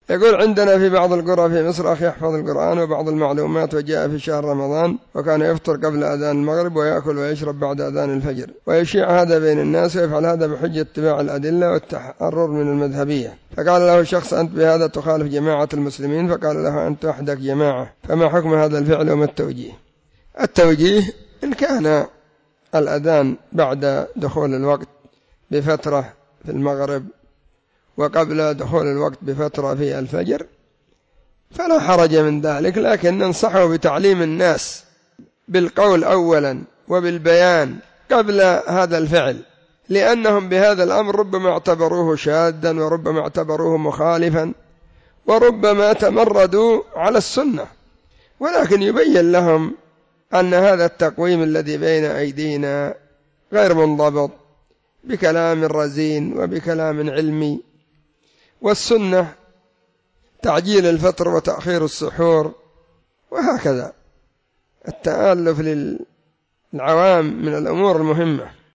يقول عندنا في بعض القرى في مصر أخ يحفظ القرآن وبعض المعلومات، وجاء في شهر رمضان وكان يفطر قبل أذان المغرب ويأكل ويشرب بعد أذان الفجر، ويشيع هذا بين الناس ويفعل هذا بحجة اتباع الأدلة والتحرر من المذهبية. فقال له شخص: أنت بهذا تخالف جماعة المسلمين. فقال له: أنت وحدك جماعة، فما حكم هذا الفعل وما التوجيه؟ التوجيه: إن كان الأذان بعد دخول الوقت بفترة في المغرب وقبل دخول الوقت بفترة في الفجر فلا حرج من ذلك، لكن ننصحه بتعليم الناس بالقول أولا وبالبيان قبل هذا الفعل، لأنهم بهذا الأمر ربما اعتبروه شاذا وربما اعتبروه مخالفا وربما تمردوا على السنة، ولكن يبين لهم أن هذا التقويم الذي بين أيدينا غير منضبط بكلام رزين وبكلام علمي، والسنة تعجيل الفطر وتأخير السحور، وهكذا التآلف للعوام من الأمور المهمة.